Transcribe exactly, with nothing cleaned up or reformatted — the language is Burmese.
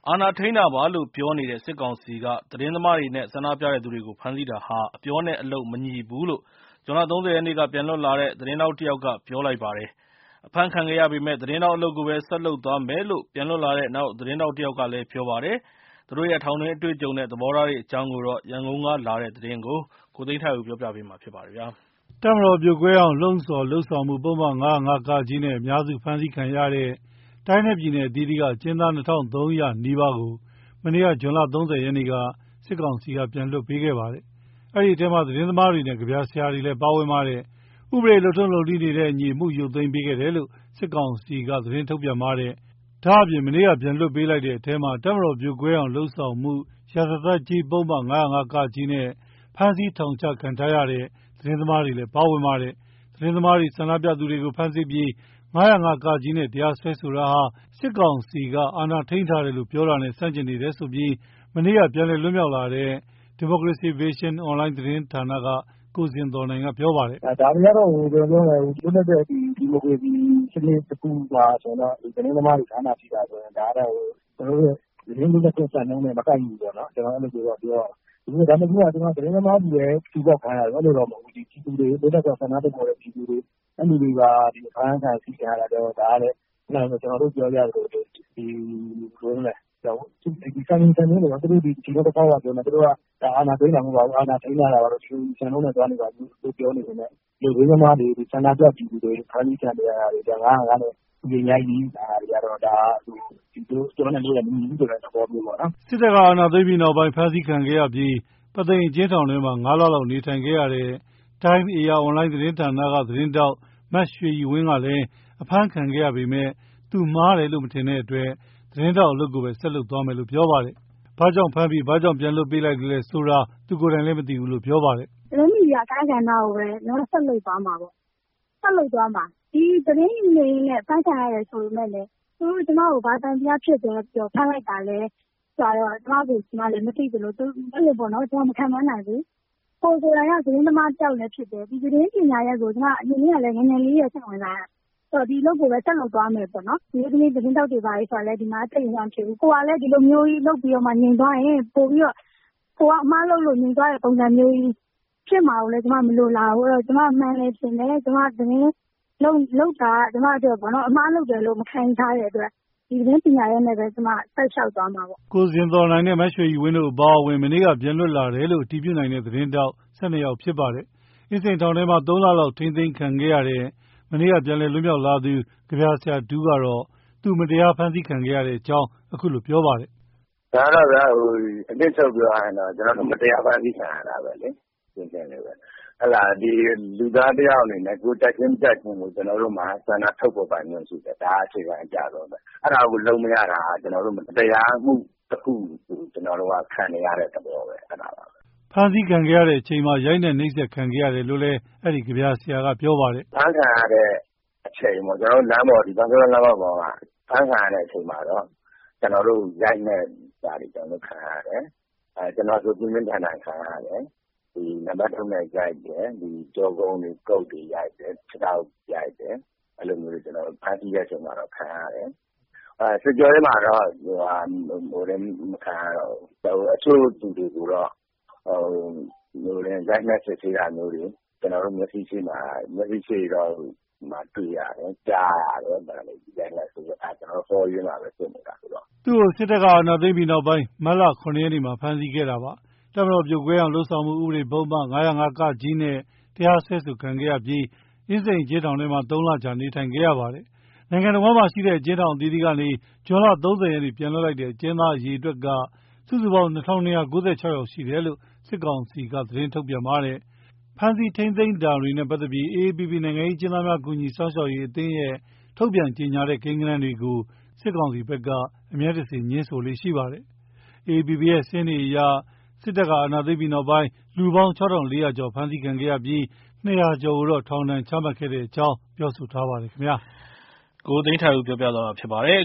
အာဏာထိန်းတာပါလို့ပြောနေတဲ့စစ်ကောင်စီကသတင်းသမားတွေနဲ့ဆန္ဒပြတဲ့သူတွေကိုဖမ်းဆီးတာဟာအပြောနဲ့အလုပ်မညီဘူးလို့ဇွန်လ ၃၀ ရက်နေ့ကပြန်လွတ်လာတဲ့သတင်းထောက်တယောက်ကပြောလိုက်ပါတယ်။အဖမ်းခံခဲ့ရပေမယ့်သတင်းထောက်အလုပ်ကိုပဲဆက်လုပ်သွားမယ်လို့ပြန်လွတ်လာတဲ့နောက်သတင်းထောက်တယောက်ကလည်းပြောပါတယ်။သူတို့ရဲ့ထောင်တွင်းအတွေ့အကြုံနဲ့သဘောထားတွေအကြောင်းကိုတော့ရန်ကုန်ကလာတဲ့သတင်းကိုကိုသိန်းထိုက်ဦးပြောပြပေးမှာဖြစ်ပါတယ်ဗျာ။တပ်မတော်ပြိုကွဲအောင်လှုံ့ဆော်လှုပ်ဆောင်မှုပုဒ်မ ၅၀၅ (က) နဲ့အများစုဖမ်းဆီးခံရတဲ့တိုင်းနဲ့ပြည်နယ်အသီးသီးကကျင်းသား နှစ်ထောင်သုံးရာနီးပါးကိုမနေ့ကဇွန်လ ၃၀ ရက်နေ့ကစစ်ကောင်စီကပြန်လွှတ်ပေးခဲ့ပါတယ်။အဲဒီအထဲမှာသတင်းသမားတွေနဲ့ကဗျာဆရာတွေလည်းပါဝင်ပါတယ်။ဥပဒေလုပ်ထုံးလုပ်နည်းတွေနဲ့အညီမှုရုပ်သိမ်းပေးခဲ့တယ်လို့စစ်ကောင်စီကသတင်းထုတ်ပြန်ပါတယ်။ဒါအပြင်မနေ့ကပြန်လွှတ်ပေးလိုက်တဲ့အထဲမှာတပ်မတော်ပြိုကွဲအောင်လှုံ့ဆော်မှုရာဇသတ်ကြီးပုဒ်မ ၅၀၅ (က) နဲ့ဖမ်းဆီးထောင်ချခံထားရတဲ့သတင်းသမားတွေလည်းပါဝင်ပါတယ်။သတင်းသမားတွေဆန္ဒပြသူတွေကိုဖမ်းဆီးပြီး၅၀၅ (က) နဲ့တရားစွဲဆိုတာဟာစစ်ကောင်စီကအာဏာထိန်းထားတယ်လို့ပြောတာနဲ့ဆန့်ကျင်နေတယ်ဆိုပြီးမနေ့ကပြန်လည်လွတ်မြောက်လာတဲ့ Democracy Vision Online သတင်းဌာနကကိုဇင်သော်နိုင်ကပြောပါတယ်။ဒါတွေကတော့ဟိုဘယ်လိုလဲလွတ်လပ်တဲ့ဒီဒီမိုကရေစီစနစ်တစ်ခုမှာဆိုတော့ဒီသတင်းသမားတွေဌာနရှိတာဆိုရင်ဒါကတော့ကျွန်တော်တို့သတင်းလွတ်လပ်တဲ့စံနှုန်းနဲ့မကိုက်ဘူးပေါ့နော်ကျွန်တော်အဲ့လိုပြောပြောဒီဒါမှမဟုတ်ကျွန်တော်သတင်းသမားတွေရဲ့ဒီပေါက်ခံရတယ်လို့တော့မဟုတ်ဘူးဒီပြည်သူတွေလွတ်လပ်တဲ့ဆန္ဒထုတ်ပေါ်တဲ့ပြည်သူတွေအဲ့လူတွေကဒီဖမ်းခံစီခံရတာတော့ဒါလည်းနောက်ကျွန်တော်တို့ပြောကြတယ်ဒီဘယ်လိုလဲတော့ဒီစံနှုန်းစံနှုန်းတွေသူတို့ဒီဒီတော့ပေါ့ပြောနေသူတို့ကဒါအာဏာသိမ်းတာမဟုတ်ပါဘူးအာဏာသိမ်းတာကတော့ဒီစံနှုန်းနဲ့သွားနေပါဘူးသူပြောနေတယ်လူတွေသမားတွေဒီဆန္ဒပြပြည်သူတွေဖမ်းဆီးခံရတာတွေဒါငါးငါးနဲ့ဒီညကြီးဒါတွေကတော့ဒါဒီတို့ကျွန်တော်တို့လည်းမြင်ပြီးဆိုတဲ့သဘောမျိုးပေါ့နော်စစ်တပ်ကအာဏာသိမ်းပြီးနောက်ပိုင်းဖမ်းဆီးခံခဲ့ရပြီးပသိမ်အကျဉ်းထောင်ထဲမှာငါးလလောက်နေထိုင်ခဲ့ရတဲ့ Time Asia Online သတင်းဌာနကသတင်းတောက်မတ်ရွှေရီဝင်းကလည်းအဖမ်းခံခဲ့ရပေမဲ့သူမှားတယ်လို့မထင်တဲ့အတွက်သတင်းတောက်အလုပ်ကိုပဲဆက်လုပ်သွားမယ်လို့ပြောပါတယ်။ဘာကြောင့်ဖမ်းပြီးဘာကြောင့်ပြန်လွှတ်ပေးလိုက်တယ်လဲဆိုတာသူကိုယ်တိုင်လည်းမသိဘူးလို့ပြောပါတယ်။သတင်းမီဒီယာကားကဏ္ဍကိုပဲကျွန်တော်ဆက်လုပ်သွားမှာပေါ့။ဆက်လုပ်သွားမှာဒီသတင်းတွေနဲ့ဖမ်းခံရတယ်ဆိုပေမဲ့လည်းသူတို့ကျွန်တော်ကိုဘာတန်တရားဖြစ်တယ်ပြောဖမ်းလိုက်တာလဲဆိုတော့ကျွန်တော်ကိုကျွန်တော်လည်းမသိဘူးလို့သူအဲ့လိုပေါ့နော်ကျွန်တော်မခံမနိုင်ဘူး။ကိုယ်ကိုယ်တိုင်ကသတင်းသမားတောက်လည်းဖြစ်တယ်ဒီသတင်းပညာရဲ့ကိုကျွန်တော်အရင်ကလည်းငငယ်လေးရဆက်ဝင်လာဆိုတော့ဒီလုပ်ကိုပဲဆက်လုပ်သွားမယ်ပေါ့နော်ဒီကနေ့သတင်းတောက်တွေပါရေးဆိုတော့လည်းဒီမှာတိတ်ရအောင်ဖြစ်ဘူးကိုကလည်းဒီလိုမျိုးကြီးလုပ်ပြီးတော့မှညင်သွားရင်ပို့ပြီးတော့ကိုကအမားလုပ်လို့ညင်သွားတဲ့ပုံစံမျိုးကြီးဖြစ်မှာကိုလည်းကျွန်မမလိုလားဘူးအဲ့တော့ကျွန်မမှန်လေဖြစ်နေကျွန်မသတင်းလုံးလောက်တာကျွန်မတို့ပေါ့နော်အမားလုပ်တယ်လို့မခံထားရတဲ့အတွက်ဒီသတင်းပညာရဲ့နဲ့ပဲကျွန်မဆက်လျှောက်သွားမှာပေါ့ကိုဇင်တော်နိုင်နဲ့မရွှေရီဝင်းတို့အပါအဝင်မနေ့ကပြန်လွတ်လာတယ်လို့အတည်ပြုနိုင်တဲ့သတင်းတောက်၁၂ယောက်ဖြစ်ပါတယ်အင်းစိန်ထောင်ထဲမှာသုံးလလောက်ထိန်းသိမ်းခံခဲ့ရတဲ့မနေ့ကပြန်လည်လွတ်မြောက်လာသူကဗျာဆရာတူကတော့သူမတရားဖမ်းဆီးခံခဲ့ရတဲ့အကြောင်းအခုလိုပြောပါတယ်ဒါတော့ဗျာဟိုအစ်စ်ချုပ်ပြောရရင်တော့ကျွန်တော်တို့မတရားဖမ်းဆီးခံရတာပဲလေရှင်းရှင်းလေးပဲဟလာဒီလူသားတယောက်အနေနဲ့ကိုတက်ချင်းတက်ချင်းကိုကျွန်တော်တို့မှာဆန္ဒထုတ်ပေါ်ပိုင်မျိုးရှိတယ်ဒါအခြေခံအကြတော့ပဲအဲ့ဒါကိုလုံးမရတာကျွန်တော်တို့မတရားမှုတစ်ခုကျွန်တော်တို့ကခံနေရတဲ့သဘောပဲအဲ့ဒါပါဖမ်းဆီးခံခဲ့ရတဲ့အချိန်မှာရိုက်နဲ့နှိမ့်ဆက်ခံခဲ့ရတယ်လို့လည်းအဲ့ဒီကဗျာဆရာကပြောပါတယ်ဖမ်းခံရတဲ့အချိန်ပေါ့ကျွန်တော်လမ်းပေါ်ဒီဘန်ကလမ်းပေါ်ကဖမ်းခံရတဲ့အချိန်မှာတော့ကျွန်တော်တို့ရိုက်နဲ့ဓာတ်တွေကျွန်တော်ခံရတယ်အဲကျွန်တော်ဆိုပြင်းပြင်းထန်ထန်ခံရတယ်ဒီနံပါတ်ထုံးနဲ့ရိုက်တယ်ဒီကြောကုန်းတွေကုတ်တွေရိုက်တယ်ခြေထောက်ရိုက်တယ်အဲ့လိုမျိုးကျွန်တော်ဖမ်းဆီးတဲ့အချိန်မှာတော့ခံရတယ်အဲစစ်ကြောရေးမှာတော့ဟိုဟာဟိုလည်းမခံရတော့အချို့သူတွေကိုတော့ဟိုမျိုးလည်းရိုက်နဲ့စစ်ဆေးတာမျိုးတွေကျွန်တော်တို့မျက်စိရှိမှာမျက်စိရှိတော့မှာတွေ့ရတယ်ကြားရတယ်ဒါလည်းဒီတိုင်းလည်းဆိုတော့အဲကျွန်တော်ဟောရင်းလာပဲဖြစ်နေတာဆိုတော့သူ့ကိုစစ်တပ်ကအာဏာသိမ်းပြီးနောက်ပိုင်းမတ်လခုနှစ်ရက်နေ့မှာဖမ်းဆီးခဲ့တာပါတပ်မတော်ပြုတ်ကွဲအောင်လှုံ့ဆော်မှုဥပဒေပုံမှန်၅၀၅ (က) နဲ့တရားစွဲဆိုခံခဲ့ရပြီးအင်းစိန်ကျေးထောင်ထဲမှာသုံးလကြာနေထိုင်ခဲ့ရပါတယ်နိုင်ငံတော်မှာရှိတဲ့ကျေးထောင်အသီးသီးကနေဇွန်လ၃၀ရက်နေ့ပြန်လွှတ်လိုက်တဲ့အကျဉ်းသားအရေအတွက်ကစုစုပေါင်းနှစ်ထောင်နှစ်ရာ၉၆ယောက်ရှိတယ်လို့စစ်ကောင်စီကသတင်းထုတ်ပြန်ပါတယ်ဖမ်းဆီးထိန်းသိမ်းတာတွေနဲ့ပတ်သက်ပြီး အေအေပီပီ နိုင်ငံရေးကျဉ်းသားများကူညီစောင့်ရှောက်ရေးအသင်းရဲ့ထုတ်ပြန်ကြေညာတဲ့ကိန်းဂဏန်းတွေကိုစစ်ကောင်စီဘက်ကအမြဲတစေငြင်းဆိုလေ့ရှိပါတယ်။အေအေပီပီရဲ့စာရင်းတွေအရစစ်တပ်ကအာဏာသိမ်းပြီးနောက်ပိုင်းလူပေါင်းခြောက်ထောင်လေးရာကျော်ဖမ်းဆီးခံခဲ့ရပြီးနှစ်ရာကျော်ကိုတော့ထောင်ဒဏ်ချမှတ်ခဲ့တဲ့အကြောင်းပြောဆိုထားပါတယ်ခင်ဗျာ။ကိုသိန်းထိုက်ဦးပြောပြသွားတာဖြစ်ပါတယ်